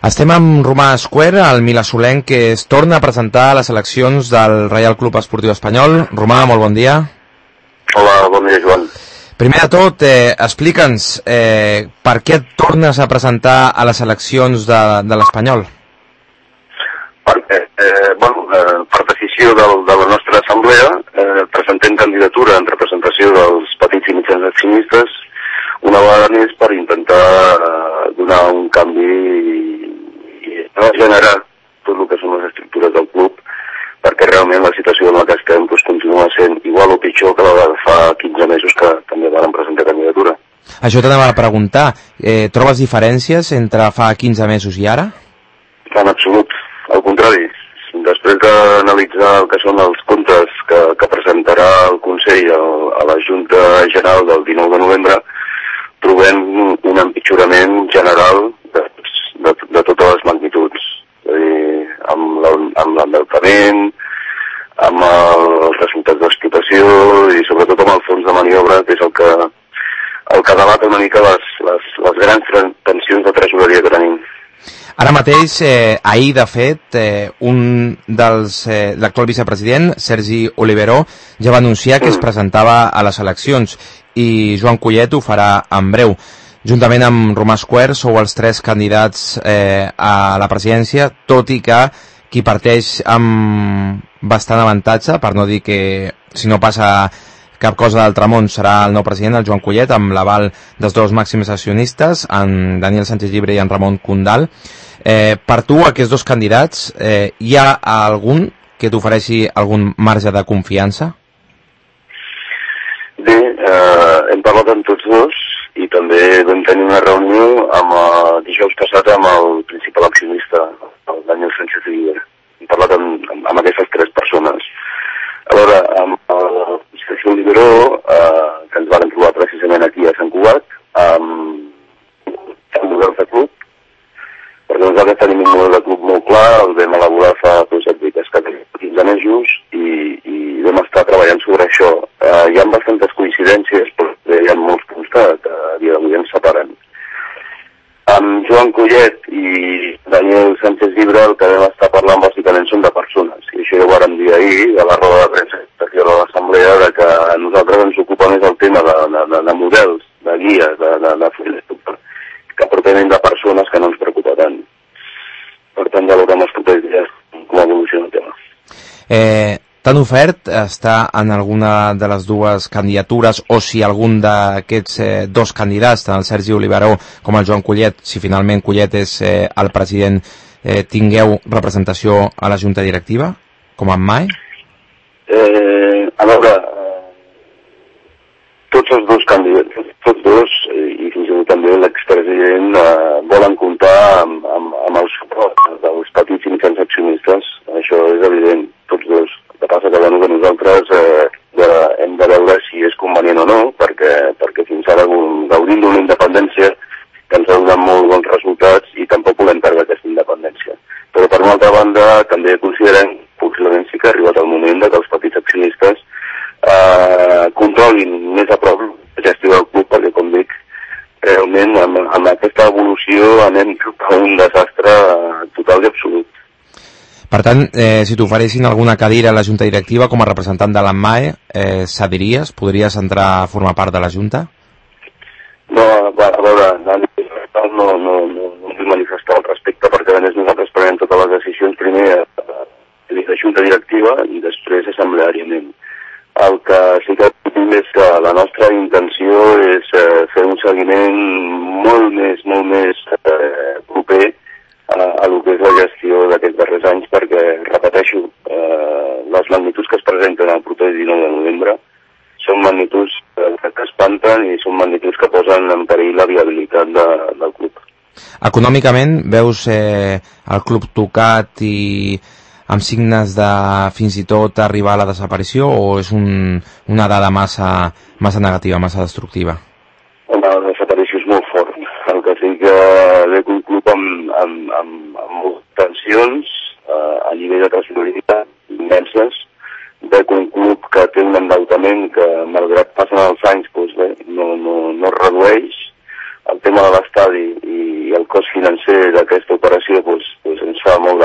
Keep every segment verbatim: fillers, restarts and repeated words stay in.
Estem amb Romà Square, el milasolenc que es torna a presentar a les eleccions del Reial Club Esportiu Espanyol. Romà, molt bon dia. Hola, bon dia, Joan. Primer de tot, eh, explica'ns eh, per què et tornes a presentar a les eleccions de, de l'Espanyol? Perquè, eh, bueno, eh, per decisió del, de la nostra assemblea, eh, presentem candidatura en representació dels petits i mitjans accionistes una vegada més per intentar eh, donar un canvi i no generar tot el que són les estructures del club, perquè realment la situació en la que estem doncs, continua sent igual o pitjor que la de fa quinze mesos que també van presentar candidatura. Això t'anava a preguntar, eh, trobes diferències entre fa quinze mesos i ara? En absolut, al contrari. Després d'analitzar el que són els comptes que, que presentarà el Consell a la Junta General del dinou de novembre, trobem un empitjorament general de, de, de totes les magnituds. És a dir, amb l'endeutament, amb els resultats d'explotació i sobretot amb el fons de maniobra, que és el que, el que debat una mica les, les, les grans tensions de tresoreria que tenim. Ara mateix, eh, ahir de fet, eh, un dels, eh, l'actual vicepresident, Sergi Oliveró, ja va anunciar que es presentava a les eleccions i Joan Collet ho farà en breu. Juntament amb Romà Square sou els tres candidats eh, a la presidència, tot i que qui parteix amb bastant avantatge, per no dir que si no passa cap cosa d'altre món serà el nou president, el Joan Collet, amb l'aval dels dos màxims accionistes, en Daniel Sánchez Llibre i en Ramon Condal. Eh, per tu, aquests dos candidats, eh, hi ha algun que t'ofereixi algun marge de confiança? Bé, eh, hem parlat amb tots dos i també vam tenir una reunió amb eh, dijous passat amb el principal accionista, el Daniel Sánchez Llibre. Hem parlat amb, amb, amb aquestes tres persones. A veure, amb el Sergi Oliveró, eh, que ens van trobar precisament aquí a Sant Cugat, amb el model de club, perquè nosaltres tenim un model de club molt clar, el vam elaborar fa doncs, quinze mesos i, i vam estar treballant sobre això. Eh, hi ha bastantes coincidències, però hi ha molts punts que, que a dia d'avui ens separen. Amb Joan Collet i Daniel Sánchez Llibre el que vam estar parlant bàsicament són de persones, i això ja ho vàrem dir ahir a la roda de premsa de l'assemblea, de que a nosaltres ens ocupa més el tema de, de, de, de models, de guies, de, de, de fills, que pròpiament de persones, que no ens preocupa tant. Per tant, ja veurem els propers dies com evoluciona el tema. Eh, T'han ofert estar en alguna de les dues candidatures, o si algun d'aquests eh, dos candidats, tant el Sergi Oliveró com el Joan Collet, si finalment Collet és eh, el president, eh, tingueu representació a la Junta Directiva, com en mai? Eh, a veure, tots els dos candidats, tots dos, i fins i tot també l'expresident, eh, volen comptar amb, amb, amb el suport dels petits i mitjans accionistes, això és evident, tots dos. El que passa que, bueno, que nosaltres eh, ja hem de veure si és convenient o no, perquè, perquè fins ara gaudim d'una independència que ens ha donat molt bons resultats i tampoc volem perdre aquesta independència. Però per una altra banda també considerem, possiblement sí que ha arribat el moment de que els petits accionistes eh, controlin més a prop la gestió del club, perquè com dic, realment amb, amb aquesta evolució anem cap a un desastre total i absolut. Per tant, eh, si t'oferissin alguna cadira a la Junta Directiva com a representant de l'AMMAE, eh, cediries? Podries entrar a formar part de la Junta? No, a veure, no, no, no, no vull manifestar al respecte, perquè a més nosaltres prenem totes les decisions primer a la Junta Directiva i després assembleàriament. El que sí que dic és que la nostra intenció és eh, fer un seguiment molt més, molt més eh, proper a, a lo que és la gestió d'aquests darrers anys, perquè, repeteixo, eh, les magnituds que es presenten el proper dinou de novembre són magnituds eh, que espanten i són magnituds que posen en perill la viabilitat de, del club. Econòmicament, veus eh, el club tocat i amb signes de fins i tot arribar a la desaparició, o és un, una dada massa, massa negativa, massa destructiva? La desaparició és molt fort. El que sí que veig un club amb, amb, amb, amb moltes tensions eh, a nivell de tresoreria immenses, veig un club que té un endeutament que, malgrat passen els anys, doncs bé, no, no, no es redueix. El tema de l'estadi i el cost financer d'aquesta operació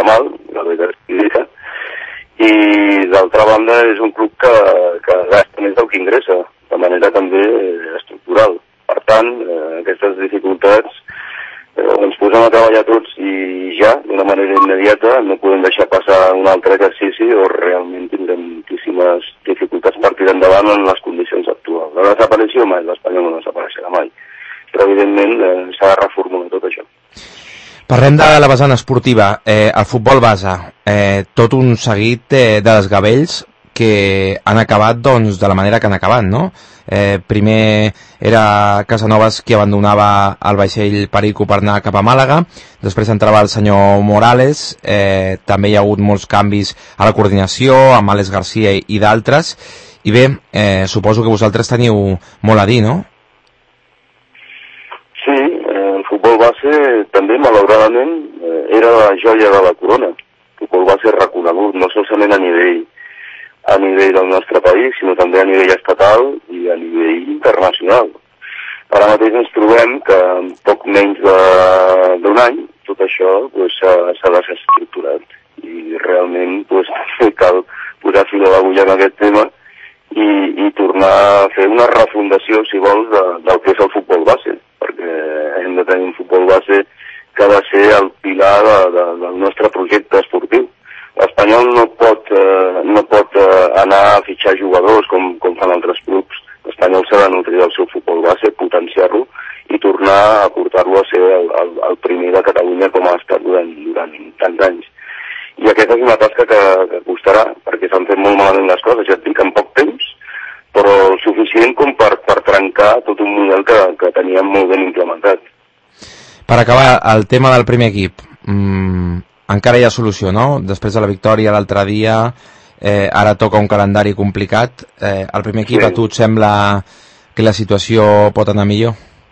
mal, la veritat és que i d'altra banda és un club que, que gasta més del que ingressa, de manera també estructural. Per tant, eh, aquestes dificultats eh, ens posem a treballar tots i ja, d'una manera immediata, no podem deixar passar un altre exercici o realment tindrem moltíssimes dificultats per tirar endavant en les condicions actuals. La desaparició mai, l'Espanyol no desapareixerà mai, però evidentment eh, s'ha de reformular tot això. Parlem de la vessant esportiva, eh, el futbol base, eh, tot un seguit eh, de desgavells que han acabat doncs, de la manera que han acabat, no? Eh, primer era Casanovas qui abandonava el vaixell Perico per anar cap a Màlaga, després entrava el senyor Morales, eh, també hi ha hagut molts canvis a la coordinació, amb Alex García i, i d'altres, i bé, eh, suposo que vosaltres teniu molt a dir, no? Sí, el futbol base també, malauradament, era la joia de la corona. El futbol base reconegut, no solament a nivell, a nivell del nostre país, sinó també a nivell estatal i a nivell internacional. Ara mateix ens trobem que en poc menys d'un any tot això pues, s'ha desestructurat i realment pues, cal posar fil a l'agulla en aquest tema i, i tornar a fer una refundació, si vols, de, del que és el futbol base, perquè hem de tenir un futbol base que ha de ser el pilar de, de, del nostre projecte esportiu. L'Espanyol no pot, eh, no pot eh, anar a fitxar jugadors com, com fan altres clubs. L'Espanyol s'ha de nutrir del seu futbol base, potenciar-lo i tornar a portar-lo a ser el, el, el primer de Catalunya com ha estat durant, durant tants anys. I aquesta és una tasca que, que costarà, perquè s'han fet molt malament les coses, ja et dic, en poc temps, però suficient com per, per trencar tot un model que, que teníem molt ben implementat. Per acabar, el tema del primer equip, mm, encara hi ha solució, no? Després de la victòria l'altre dia, eh, ara toca un calendari complicat. Eh, el primer equip, sí. A tu et sembla que la situació pot anar millor?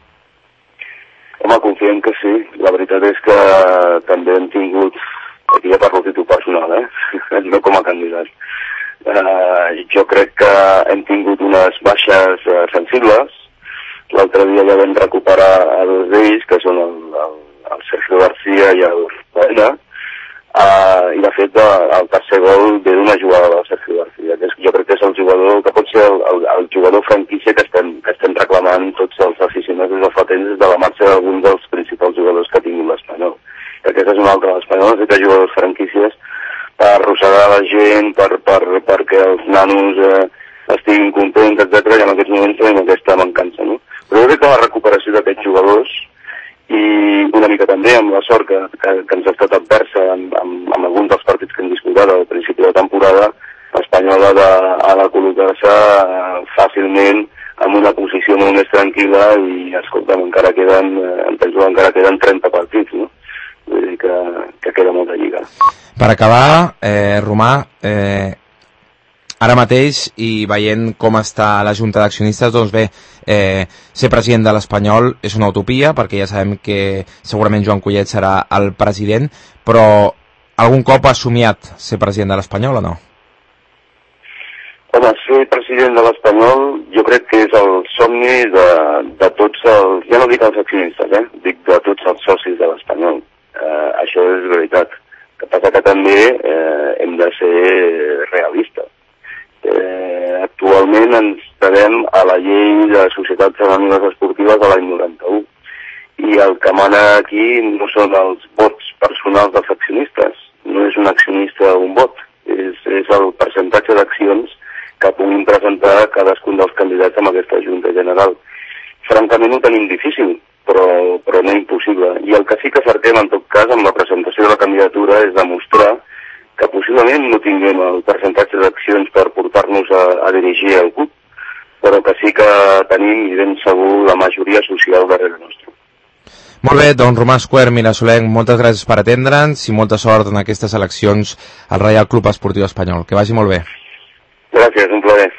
Home, confiem que sí. La veritat és que també hem tingut, aquí ja parlo a títol personal, eh? no com a candidat. Uh, jo crec que hem tingut unes baixes uh, sensibles. L'altre dia ja vam recuperar a dos d'ells, que són el, el, el Sergio García i el Baena, uh, i de fet el tercer gol ve d'una jugada del Sergio García, que és, jo crec que és el jugador, que pot ser el, el, el jugador franquícia que estem, que estem reclamant tots els aficionats des de fa temps, des de la marxa d'algun dels principals jugadors que ha tingut l'Espanyol. I aquesta és una altra, l'Espanyol necessita jugadors franquícies per arrossegar la gent, per, per, perquè els nanos eh, estiguin contents, etcètera, i en aquests moments tenim aquesta mancança, no? Però jo crec que la recuperació d'aquests jugadors i una mica també amb la sort que, que, que ens ha estat adversa en, en, en alguns dels partits que hem disputat al principi de temporada, l'Espanyol ha de, ha de col·locar-se eh, fàcilment en una posició molt més tranquil·la i, escolta'm, encara queden, eh, em penso que encara queden trenta partits, no? Vull dir que, que queda molta lliga. Per acabar, eh, Romà, eh, ara mateix i veient com està la Junta d'Accionistes, doncs bé, eh, ser president de l'Espanyol és una utopia, perquè ja sabem que segurament Joan Collet serà el president, però algun cop ha somiat ser president de l'Espanyol o no? Home, ser president de l'Espanyol jo crec que és el somni de, de tots els, ja no dic els accionistes, eh? Dic de tots els socis de l'Espanyol. Eh, això és veritat. El que passa que també eh, hem de ser realistes. Eh, actualment ens quedem a la llei de societats anònimes esportives de l'any noranta-u i el que mana aquí no són els vots personals dels accionistes, no és un accionista un vot, és, és el percentatge d'accions que puguin presentar cadascun dels candidats en aquesta Junta General. Francament ho tenim difícil, però, però no impossible. I el que sí que cerquem en tot cas amb la presentació de la candidatura és demostrar que possiblement no tinguem el percentatge d'accions per portar-nos a, a dirigir el club, però que sí que tenim, i ben segur, la majoria social darrere nostre. Molt bé, doncs Romà Escuer, Mirasolenc, moltes gràcies per atendre'ns i molta sort en aquestes eleccions al Reial Club Esportiu Espanyol. Que vagi molt bé. Gràcies, un plaer.